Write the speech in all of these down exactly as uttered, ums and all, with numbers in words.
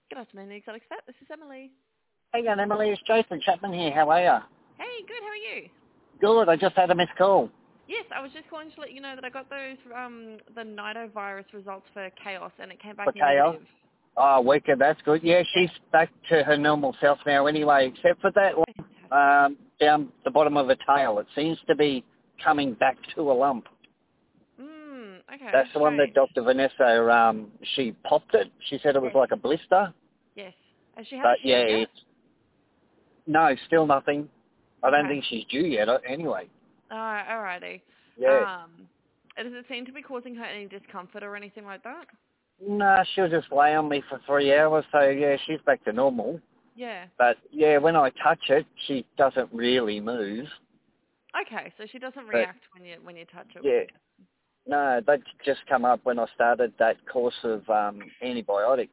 Good afternoon, the Exotic Vet. This is Emily. Hey again, Emily. It's Jason Chapman here. How are you? Hey, good. How are you? Good. I just had a missed call. Yes, I was just calling to let you know that I got those um the nidovirus results for Chaos, and it came For back Chaos. negative. Oh, wicked. That's good. Yeah, Yeah. she's back to her normal self now anyway, except for that one Fantastic. um, down the bottom of her tail. It seems to be coming back to a lump. Hmm. Okay. That's the one that Strange. Doctor Vanessa, um, she popped it. She said it was Yes. like a blister. Yes. Has she had a But yeah, shoot yet? it's, no, still nothing. I don't Okay. think she's due yet uh, anyway. All right. Alrighty. Yeah. Um. Does it seem to be causing her any discomfort or anything like that? Nah, she'll just lay on me for three hours, so yeah, she's back to normal. Yeah. But yeah, when I touch it, she doesn't really move. Okay. So she doesn't But react when you when you touch it. yeah, no, that just come up when I started that course of um, antibiotics.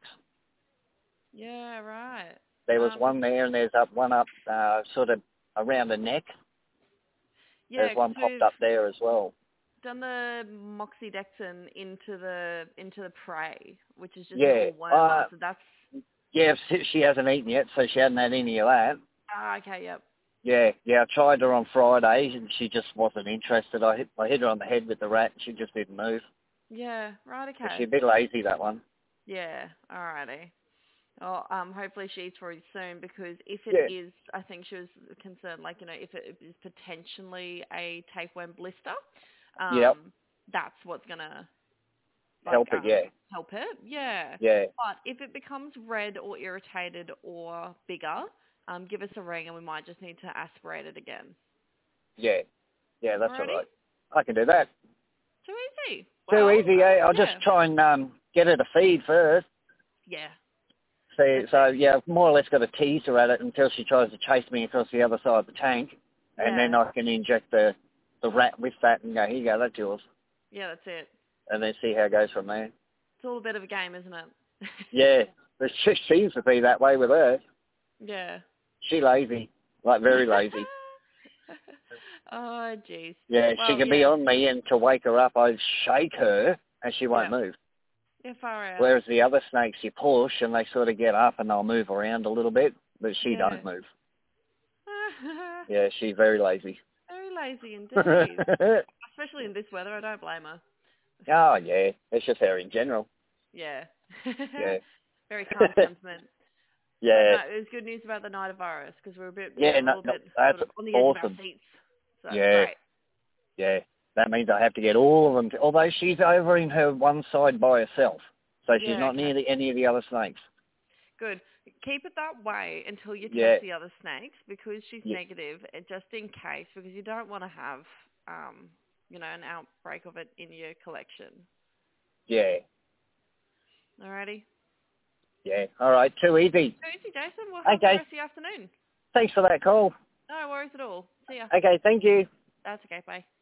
Yeah. Right. There was Um. one there, and there's up one up uh, sort of around the neck. Yeah. There's one 'Cause popped we've up there as well. done the moxidectin into the into the prey, which is just Yeah, more wormer. uh, So that's yeah. She she hasn't eaten yet, so she hadn't had any of that. ah okay, yep, Yeah, yeah. I tried her on Friday, and she just wasn't interested. I hit I hit her on the head with the rat, and she just didn't move. yeah, right, But okay, she's a bit lazy, that one. yeah, alrighty. Well, um, hopefully she eats for you soon because if it Yeah. is, I think she was concerned, like you know, if it is potentially a tapeworm blister, Yep. um, that's what's gonna like Help it. um Yeah. help it, yeah. Yeah. But if it becomes red or irritated or bigger, um, give us a ring and we might just need to aspirate it again. Yeah. Yeah, that's all Alrighty? right. I can do that. Too easy. Too Well, easy, um, eh? I'll yeah. just try and um, get her to feed first. Yeah, So, that's so, it. yeah, I've more or less got to tease her at it until she tries to chase me across the other side of the tank. And then Yeah. I can inject the, the rat with that and go, here you go, that's yours. Yeah, that's it. And then see how it goes from there. It's all a bit of a game, isn't it? Yeah. It just seems to be that way with her. Yeah. She lazy. Like, very lazy. Oh, jeez. Yeah, she Well, can be yeah. on me, and to wake her up, I shake her, and she won't Yeah. move. Yeah, far out. Whereas the other snakes, you push, and they sort of get up, and they'll move around a little bit, but she Yeah. don't move. Yeah, she's very lazy. Very lazy indeed. Oh, Especially in this weather, I don't blame her. yeah, it's just her in general. Yeah. Yeah. Very calm temperament. But Yeah. no, it was good news about the nidovirus because we're a bit, yeah, Yeah, a no, little no, bit that's sort of on the edge of our awesome. seats. So that's Yeah, great. yeah. That means I have to get all of them, to, although she's over in her one side by herself, so she's Yeah, not okay. near the, any of the other snakes. Good. Keep it that way until you Yeah. test the other snakes because she's Yeah. negative, uh, just in case, because you don't want to have, um, you know, an outbreak of it in your collection. Yeah. Alrighty. Yeah. All right. Too easy. So easy, Jason. Well, have a good Okay. rest of the afternoon. Thanks for that call. No worries at all. See ya. Okay. Thank you. That's okay. Bye.